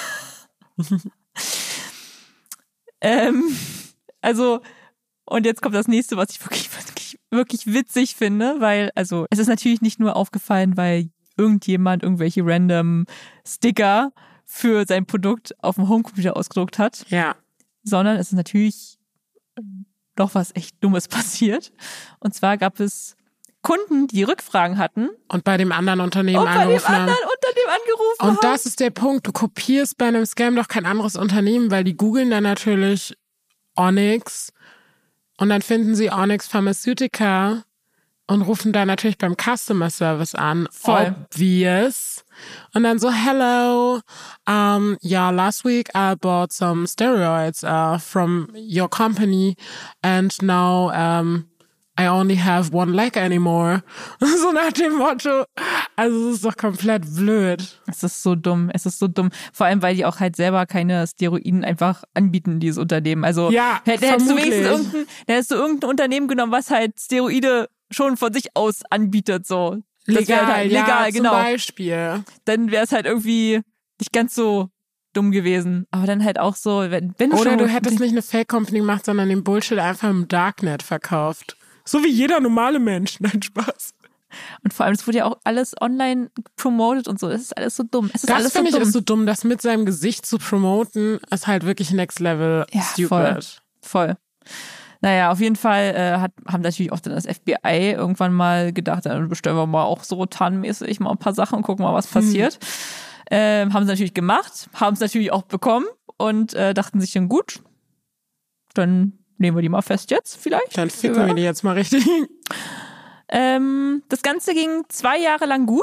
ähm, also, und jetzt kommt das nächste, was ich wirklich, wirklich, wirklich witzig finde, weil, also, es ist natürlich nicht nur aufgefallen, weil irgendjemand irgendwelche random Sticker für sein Produkt auf dem Homecomputer ausgedruckt hat, Ja. sondern es ist natürlich doch was echt Dummes passiert. Und zwar gab es Kunden, die Rückfragen hatten Und bei dem anderen Unternehmen und bei dem angerufen haben. anderen Unternehmen angerufen haben. Und das ist der Punkt. Du kopierst bei einem Scam doch kein anderes Unternehmen, weil die googeln dann natürlich Onyx und dann finden sie Onyx Pharmaceutica und rufen da natürlich beim Customer Service an. Voll. Obvious. Und dann so, hello, um, yeah, last week I bought some steroids uh, from your company and now um, I only have one leg anymore. So nach dem Motto. Also es ist doch komplett blöd. Es ist so dumm, es ist so dumm. Vor allem, weil die auch halt selber keine Steroiden einfach anbieten, dieses Unternehmen. Also Ja, hätt- hättest du vermutlich. wenigstens irgendein, hättest du irgendein Unternehmen genommen, was halt Steroide schon von sich aus anbietet, so. Das wär Legal, halt legal, ja, genau. zum Beispiel. Dann wäre es halt irgendwie nicht ganz so dumm gewesen. Aber dann halt auch so, wenn, wenn du Oder schon du hättest nicht eine Fake-Company gemacht, sondern den Bullshit einfach im Darknet verkauft. So wie jeder normale Mensch. Nein, Spaß. Und vor allem, es wurde ja auch alles online promoted und so. Das ist alles so dumm. Es ist Das alles so finde ich dumm. ist so dumm, das mit seinem Gesicht zu promoten, ist halt wirklich next level Ja, stupid. voll. Voll. Naja, auf jeden Fall äh, hat, haben natürlich auch dann das F B I irgendwann mal gedacht, dann bestellen wir mal auch so tarnmäßig mal ein paar Sachen und gucken mal, was passiert. Hm. Ähm, haben sie natürlich gemacht, haben es natürlich auch bekommen und äh, dachten sich dann, gut, dann nehmen wir die mal fest jetzt vielleicht. Dann ficken Ja. wir die jetzt mal richtig. Ähm, das Ganze ging zwei Jahre lang gut.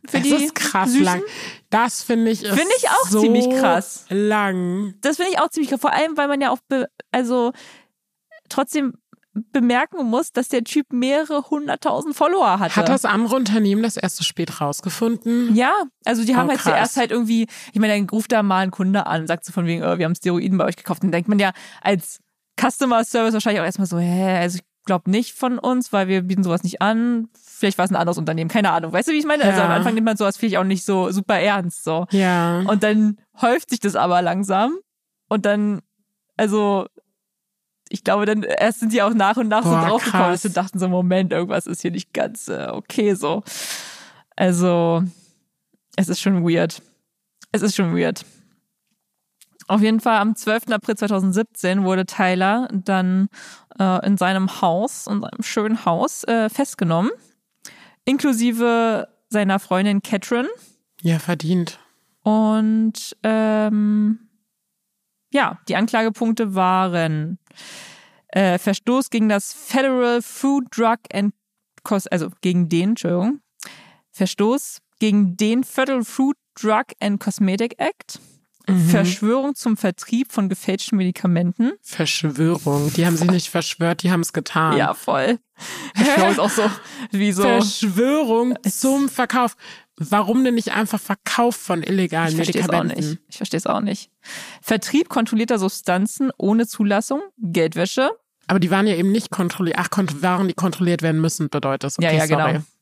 Für das die ist krass Süßen. lang. Das finde ich ist Finde ich auch so ziemlich krass. lang. Das finde ich auch ziemlich krass. Vor allem, weil man ja auch be- also trotzdem bemerken muss, dass der Typ mehrere hunderttausend Follower hatte. Hat das andere Unternehmen das erst so spät rausgefunden? Ja, also die haben Oh, halt krass. zuerst halt irgendwie, ich meine, dann ruft da mal ein Kunde an und sagt so von wegen, oh, wir haben Steroiden bei euch gekauft. Dann denkt man ja als Customer Service wahrscheinlich auch erstmal so, hä, also ich glaube nicht von uns, weil wir bieten sowas nicht an. Vielleicht war es ein anderes Unternehmen, keine Ahnung. Weißt du, wie ich meine? Ja. Also am Anfang nimmt man sowas vielleicht auch nicht so super ernst. So. Ja. Und dann häuft sich das aber langsam. Und dann, also ich glaube, dann erst sind die auch nach und nach Boah, so draufgekommen krass. und dachten so, Moment, irgendwas ist hier nicht ganz äh, okay so. Also, es ist schon weird. Es ist schon weird. Auf jeden Fall am zwölften April zweitausendsiebzehn wurde Tyler dann äh, in seinem Haus, in seinem schönen Haus, äh, festgenommen. Inklusive seiner Freundin Catherine. Ja, verdient. Und ähm, ja, die Anklagepunkte waren äh, Verstoß gegen das Federal Food, Drug and Cos- also gegen den, Entschuldigung, Verstoß gegen den Federal Food, Drug and Cosmetic Act, Mhm. Verschwörung zum Vertrieb von gefälschten Medikamenten. Verschwörung. Die haben sich nicht verschwört, die haben es getan. Ja, voll. Ich glaube, es ist auch so, wie so. Verschwörung zum Verkauf. Warum denn nicht einfach Verkauf von illegalen Ich verstehe es auch Medikamenten? nicht. Ich verstehe es auch nicht. Vertrieb kontrollierter Substanzen ohne Zulassung, Geldwäsche. Aber die waren ja eben nicht kontrolliert. Ach, kont- waren die kontrolliert werden müssen, bedeutet das. Okay, Ja, ja, sorry. genau.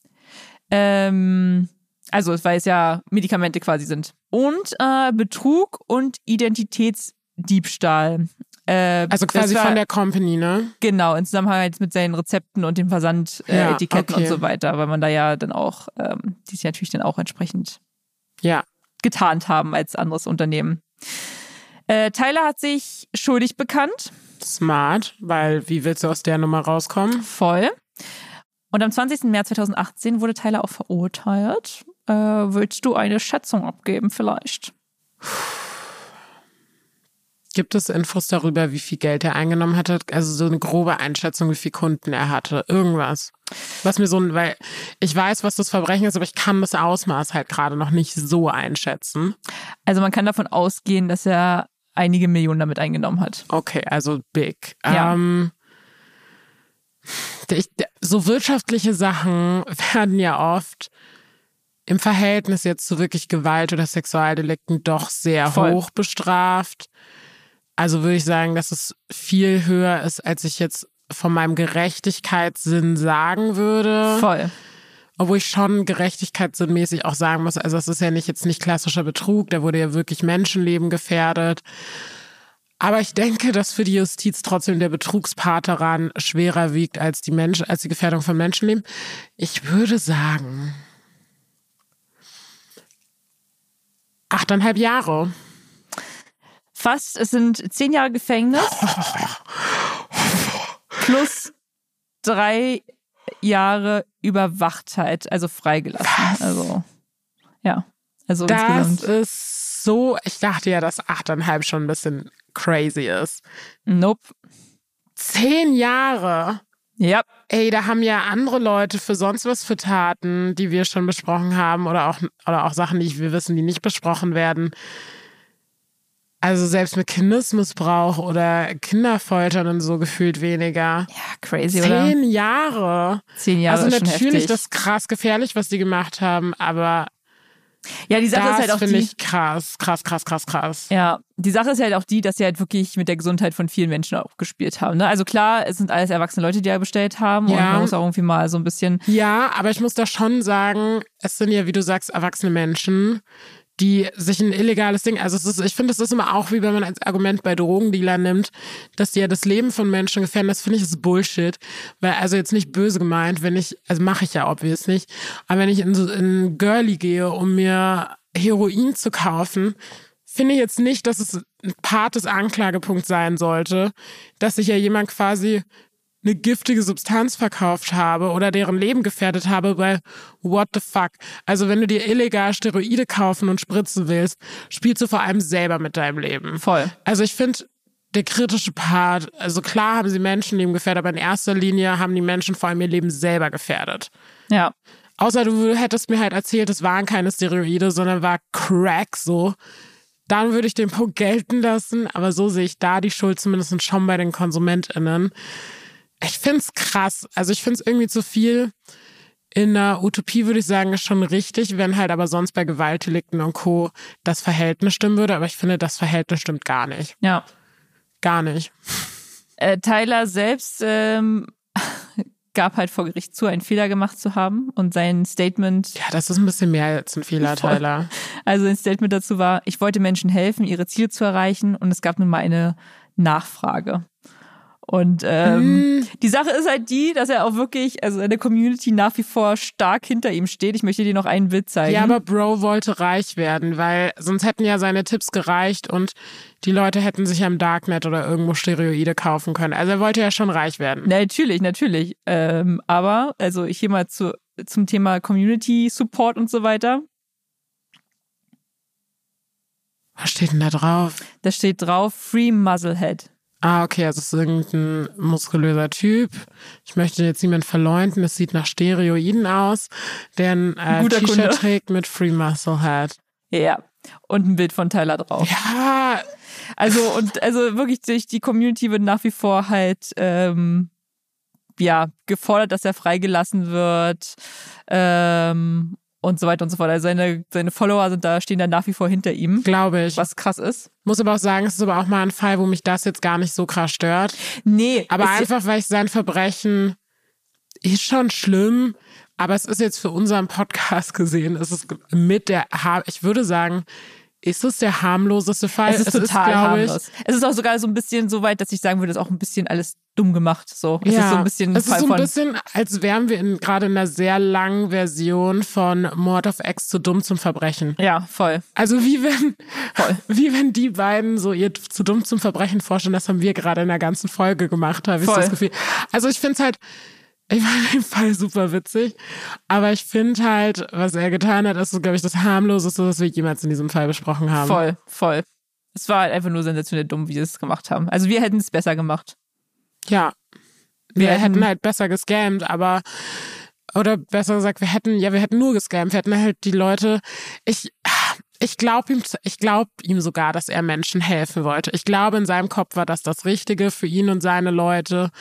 Ähm, also, weil es ja Medikamente quasi sind. Und äh, Betrug und Identitätsdiebstahl. Äh, Also quasi das war, von der Company, ne? Genau, in Zusammenhang jetzt mit seinen Rezepten und den Versandetiketten äh, Ja, Etiketten okay. und so weiter, weil man da ja dann auch, ähm, die sich natürlich dann auch entsprechend Ja. getarnt haben als anderes Unternehmen. Äh, Tyler hat sich schuldig bekannt. Smart, weil wie willst du aus der Nummer rauskommen? Voll. Und am zwanzigsten März zweitausendachtzehn wurde Tyler auch verurteilt. Äh, willst du eine Schätzung abgeben vielleicht? Gibt es Infos darüber, wie viel Geld er eingenommen hatte? Also so eine grobe Einschätzung, wie viele Kunden er hatte? Irgendwas. Was mir so ein, weil ich weiß, was das Verbrechen ist, aber ich kann das Ausmaß halt gerade noch nicht so einschätzen. Also man kann davon ausgehen, dass er einige Millionen damit eingenommen hat. Okay, also big. Ja. Ähm, ich, so wirtschaftliche Sachen werden ja oft im Verhältnis jetzt zu wirklich Gewalt- oder Sexualdelikten doch sehr Voll. hoch bestraft. Also würde ich sagen, dass es viel höher ist, als ich jetzt von meinem Gerechtigkeitssinn sagen würde. Voll. Obwohl ich schon gerechtigkeitssinnmäßig auch sagen muss, also es ist ja nicht jetzt nicht klassischer Betrug, da wurde ja wirklich Menschenleben gefährdet. Aber ich denke, dass für die Justiz trotzdem der Betrugspart daran schwerer wiegt als die Mensch, als die Gefährdung von Menschenleben. Ich würde sagen, achteinhalb Jahre. Fast, es sind zehn Jahre Gefängnis plus drei Jahre Überwachtheit, also freigelassen. Was? Also, ja. Also Das insgesamt. ist so, ich dachte ja, dass achteinhalb schon ein bisschen crazy ist. Nope. Zehn Jahre. Ja. Ey, da haben ja andere Leute für sonst was für Taten, die wir schon besprochen haben oder auch, oder auch Sachen, die wir wissen, die nicht besprochen werden. Also selbst mit Kindesmissbrauch oder Kinderfoltern und so gefühlt weniger. Ja, crazy, oder? Zehn Jahre. Zehn Jahre Also ist schon natürlich, heftig. das ist krass gefährlich, was die gemacht haben, aber Ja, die Sache das ist halt auch finde die. ich krass, krass, krass, krass, krass. Ja, die Sache ist halt auch die, dass sie halt wirklich mit der Gesundheit von vielen Menschen auch gespielt haben. Ne? Also klar, es sind alles erwachsene Leute, die ja bestellt haben und Ja. man muss auch irgendwie mal so ein bisschen. Ja, aber ich muss da schon sagen, es sind ja, wie du sagst, erwachsene Menschen, die sich ein illegales Ding, also es ist, ich finde, es ist immer auch, wie wenn man als Argument bei Drogendealern nimmt, dass die ja das Leben von Menschen gefährden, das finde ich ist Bullshit, weil, also jetzt nicht böse gemeint, wenn ich, also mache ich ja obvious nicht, aber wenn ich in so in Girlie gehe, um mir Heroin zu kaufen, finde ich jetzt nicht, dass es ein Part des Anklagepunkts sein sollte, dass sich ja jemand quasi eine giftige Substanz verkauft habe oder deren Leben gefährdet habe, weil what the fuck? Also wenn du dir illegal Steroide kaufen und spritzen willst, spielst du vor allem selber mit deinem Leben. Voll. Also ich finde, der kritische Part, also klar haben sie Menschenleben gefährdet, aber in erster Linie haben die Menschen vor allem ihr Leben selber gefährdet. Ja. außer du hättest mir halt erzählt, es waren keine Steroide, sondern war Crack so, dann würde ich den Punkt gelten lassen, aber so sehe ich da die Schuld zumindest schon bei den KonsumentInnen. Ich find's krass, also ich find's irgendwie zu viel. In der Utopie würde ich sagen, ist schon richtig, wenn halt aber sonst bei Gewaltdelikten und Co. das Verhältnis stimmen würde, aber ich finde, das Verhältnis stimmt gar nicht. Ja. Gar nicht. Äh, Tyler selbst ähm, gab halt vor Gericht zu, einen Fehler gemacht zu haben und sein Statement... Ja, das ist ein bisschen mehr als ein Fehler, voll. Tyler. Also ein Statement dazu war, ich wollte Menschen helfen, ihre Ziele zu erreichen und es gab nun mal eine Nachfrage. Und ähm, mm. die Sache ist halt die, dass er auch wirklich, also in der Community nach wie vor stark hinter ihm steht. Ich möchte dir noch ein Bild zeigen. Ja, aber Bro wollte reich werden, weil sonst hätten ja seine Tipps gereicht und die Leute hätten sich ja im Darknet oder irgendwo Steroide kaufen können. Also er wollte ja schon reich werden. Na, natürlich, natürlich. Ähm, aber, also ich hier mal zu, zum Thema Community Support und so weiter. Was steht denn da drauf? Da steht drauf, Free Muzzlehead. Ah, okay, also es ist irgendein muskulöser Typ. Ich möchte jetzt niemand verleumden, es sieht nach Steroiden aus, der ein äh, T-Shirt trägt mit Free Musclehead. Ja, und ein Bild von Tyler drauf. Ja. Also, und also wirklich durch die Community wird nach wie vor halt ähm, ja, gefordert, dass er freigelassen wird. Ähm, und so weiter und so fort. Also seine, seine Follower sind da, stehen da nach wie vor hinter ihm. Glaube ich. Was krass ist. Muss aber auch sagen, es ist aber auch mal ein Fall, wo mich das jetzt gar nicht so krass stört. Nee. Aber einfach, weil ich sein Verbrechen ist schon schlimm, aber es ist jetzt für unseren Podcast gesehen, es ist mit der, ich würde sagen, ist es der harmloseste Fall? Es ist es total ist, harmlos. Ich, es ist auch sogar so ein bisschen so weit, dass ich sagen würde, es ist auch ein bisschen alles dumm gemacht. So. Es ja, ist so ein bisschen es ist Fall so ein von bisschen, als wären wir in, gerade in einer sehr langen Version von Mord of X zu dumm zum Verbrechen. Ja, voll. Also wie wenn, voll. wie wenn die beiden so ihr zu dumm zum Verbrechen vorstellen, das haben wir gerade in der ganzen Folge gemacht, habe ich so das Gefühl. Also ich finde es halt, ich fand den Fall super witzig, aber ich finde halt, was er getan hat, ist so, glaube ich, das harmloseste, was wir jemals in diesem Fall besprochen haben. Voll, voll. Es war halt einfach nur sensationell dumm, wie sie es gemacht haben. Also wir hätten es besser gemacht. Ja, wir, wir hätten, hätten halt besser gescammt, aber, oder besser gesagt, wir hätten, ja, wir hätten nur gescammt, wir hätten halt die Leute, ich, ich glaube ihm, ich glaube ihm sogar, dass er Menschen helfen wollte. Ich glaube, in seinem Kopf war das das Richtige für ihn und seine Leute.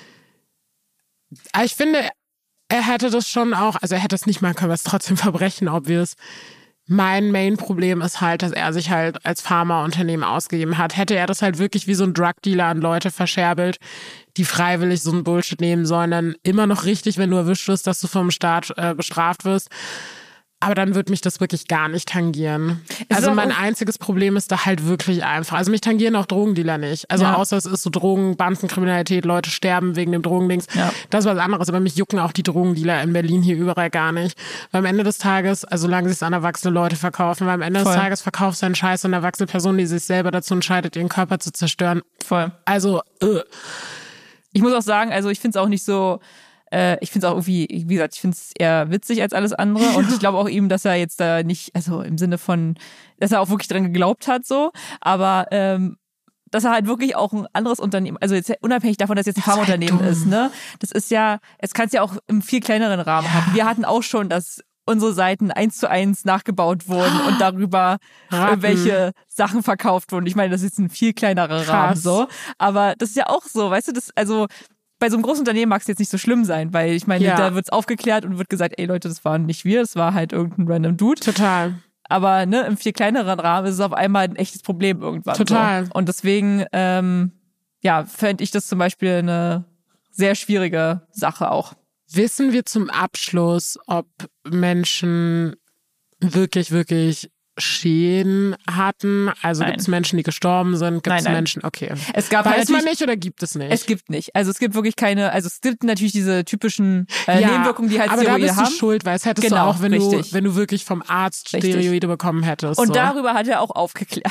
Ich finde, er hätte das schon auch, also er hätte es nicht machen können, aber es ist trotzdem Verbrechen, obvious. Mein Main-Problem ist halt, dass er sich halt als Pharmaunternehmen ausgegeben hat. Hätte er das halt wirklich wie so ein Drug-Dealer an Leute verscherbelt, die freiwillig so einen Bullshit nehmen sollen, dann immer noch richtig, wenn du erwischt wirst, dass du vom Staat äh, bestraft wirst. Aber dann wird mich das wirklich gar nicht tangieren. Es also mein einziges Problem ist da halt wirklich einfach. Also mich tangieren auch Drogendealer nicht. Also ja. außer es ist so Drogen, Bandenkriminalität, Leute sterben wegen dem Drogendings. Ja. Das ist was anderes. Aber mich jucken auch die Drogendealer in Berlin hier überall gar nicht. Weil am Ende des Tages, also solange sie es an erwachsene Leute verkaufen, weil am Ende Voll. des Tages verkaufst du einen Scheiß an eine erwachsene Person, die sich selber dazu entscheidet, ihren Körper zu zerstören. Voll. Also, äh. Ich muss auch sagen, also ich finde es auch nicht so... Ich finde es auch irgendwie, wie gesagt, ich finde es eher witzig als alles andere und ich glaube auch ihm, dass er jetzt da nicht, also im Sinne von, dass er auch wirklich dran geglaubt hat so, aber ähm, dass er halt wirklich auch ein anderes Unternehmen, also jetzt unabhängig davon, dass jetzt ein Pharmaunternehmen ist, ne, das ist ja, es kann es ja auch im viel kleineren Rahmen ja. haben. Wir hatten auch schon, dass unsere Seiten eins zu eins nachgebaut wurden und darüber Raten. irgendwelche Sachen verkauft wurden. Ich meine, das ist jetzt ein viel kleinerer Krass. Rahmen so, aber das ist ja auch so, weißt du, das, also bei so einem großen Unternehmen mag es jetzt nicht so schlimm sein, weil ich meine, ja. da wird's aufgeklärt und wird gesagt, ey Leute, das waren nicht wir, das war halt irgendein random Dude. Total. Aber ne, im viel kleineren Rahmen ist es auf einmal ein echtes Problem irgendwann. Total. So. Und deswegen, ähm, ja, fände ich das zum Beispiel eine sehr schwierige Sache auch. Wissen wir zum Abschluss, ob Menschen wirklich, wirklich Schäden hatten? Also gibt es Menschen, die gestorben sind? Gibt es Menschen? Okay. Es gab Weiß man nicht oder gibt es nicht? Es gibt nicht. Also es gibt wirklich keine, also es gibt natürlich diese typischen äh, ja, Nebenwirkungen, die halt Steroide haben. Aber da bist du haben. schuld, weil es hättest genau, du auch, wenn richtig. du wenn du wirklich vom Arzt Steroide richtig. bekommen hättest. Und so. darüber hat er auch aufgeklärt.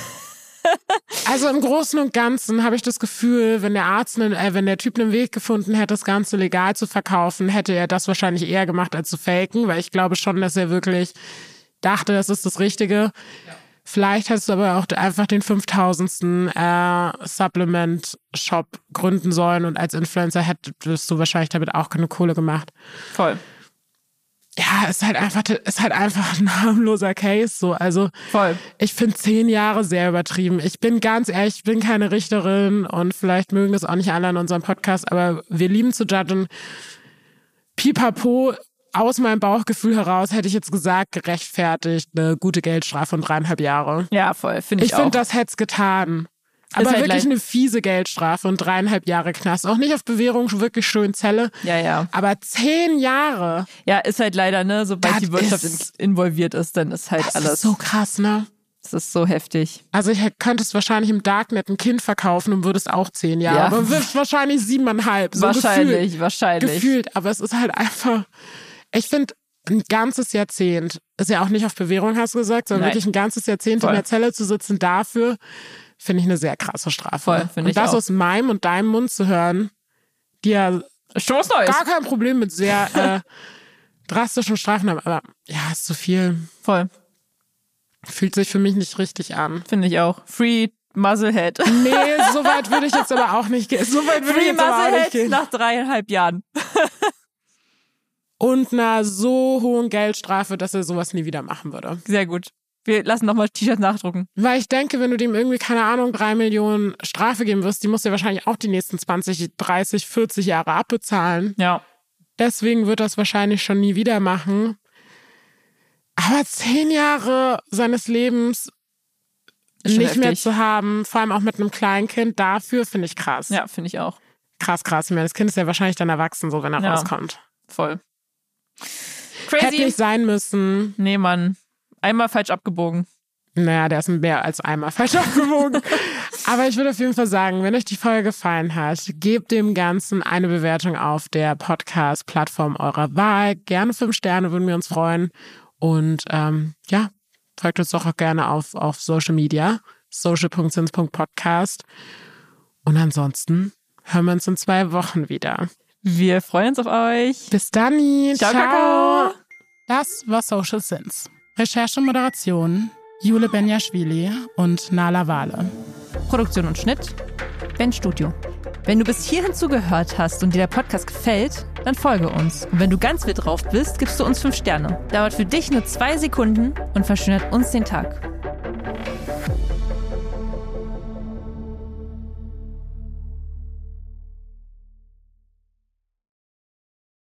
Also im Großen und Ganzen habe ich das Gefühl, wenn der Arzt, äh, wenn der Typ einen Weg gefunden hätte, das Ganze legal zu verkaufen, hätte er das wahrscheinlich eher gemacht, als zu faken, weil ich glaube schon, dass er wirklich dachte, das ist das Richtige. Ja. Vielleicht hättest du aber auch einfach den fünftausendsten Äh, Supplement-Shop gründen sollen und als Influencer hättest du wahrscheinlich damit auch keine Kohle gemacht. Voll. ja, ist halt einfach, ist halt einfach ein harmloser Case, so. Also, voll. Ich finde zehn Jahre sehr übertrieben. Ich bin ganz ehrlich, ich bin keine Richterin und vielleicht mögen das auch nicht alle an unserem Podcast, aber wir lieben zu judgen. Pipapo, aus meinem Bauchgefühl heraus hätte ich jetzt gesagt, gerechtfertigt, eine gute Geldstrafe von dreieinhalb Jahre. Ja, voll, finde ich, ich auch. Ich finde, das hätte es getan. Aber halt wirklich eine fiese Geldstrafe und dreieinhalb Jahre Knast. Auch nicht auf Bewährung, wirklich schön Zelle. Ja, ja. Aber zehn Jahre. Ja, ist halt leider, ne, sobald das die Wirtschaft ist, involviert ist, dann ist halt das alles. Das ist so krass, ne? Das ist so heftig. Also ich könnte es wahrscheinlich im Darknet ein Kind verkaufen und würde es auch zehn Jahre. Ja. Aber wird wahrscheinlich siebeneinhalb. So wahrscheinlich, gefühlt, wahrscheinlich. Gefühlt. Aber es ist halt einfach, ich finde, ein ganzes Jahrzehnt, ist ja auch nicht auf Bewährung, hast du gesagt, sondern Nein. wirklich ein ganzes Jahrzehnt Voll. in der Zelle zu sitzen dafür, finde ich eine sehr krasse Strafe. Voll, finde ich Und das auch. aus meinem und deinem Mund zu hören, die ja schon was Neues. Gar kein Problem mit sehr äh, drastischen Strafen haben, aber ja, ist zu viel. Voll. Fühlt sich für mich nicht richtig an. Finde ich auch. Free Muzzlehead. Nee, so weit würde ich jetzt aber auch nicht gehen. So weit würde Free ich jetzt aber auch nicht gehen. nach dreieinhalb Jahren. Und einer so hohen Geldstrafe, dass er sowas nie wieder machen würde. Sehr gut. Wir lassen nochmal T-Shirts nachdrucken. Weil ich denke, wenn du dem irgendwie, keine Ahnung, drei Millionen Strafe geben wirst, die musst du ja wahrscheinlich auch die nächsten zwanzig, dreißig, vierzig Jahre abbezahlen. Ja. Deswegen wird das wahrscheinlich schon nie wieder machen. Aber zehn Jahre seines Lebens nicht heftig. mehr zu haben, vor allem auch mit einem kleinen Kind, dafür finde ich krass. Ja, finde ich auch. Krass, krass. Ich meine, das Kind ist ja wahrscheinlich dann erwachsen, so wenn er ja. rauskommt. Voll. Crazy. Hätte nicht sein müssen. Nee, Mann. Einmal falsch abgebogen. Naja, der ist mehr als einmal falsch abgebogen. Aber ich würde auf jeden Fall sagen, wenn euch die Folge gefallen hat, gebt dem Ganzen eine Bewertung auf der Podcast-Plattform eurer Wahl. Gerne fünf Sterne, würden wir uns freuen. Und ähm, ja, folgt uns doch auch gerne auf, auf Social Media, social punkt sins punkt podcast. Und ansonsten hören wir uns in zwei Wochen wieder. Wir freuen uns auf euch. Bis dann. Ciao, Ciao. Kakao. Das war Social Sins. Recherche und Moderation Jule Benjaschwili und Nala Wale. Produktion und Schnitt Ben Studio. Wenn du bis hierhin zugehört hast und dir der Podcast gefällt, dann folge uns. Und wenn du ganz wild drauf bist, gibst du uns fünf Sterne. Dauert für dich nur zwei Sekunden und verschönert uns den Tag.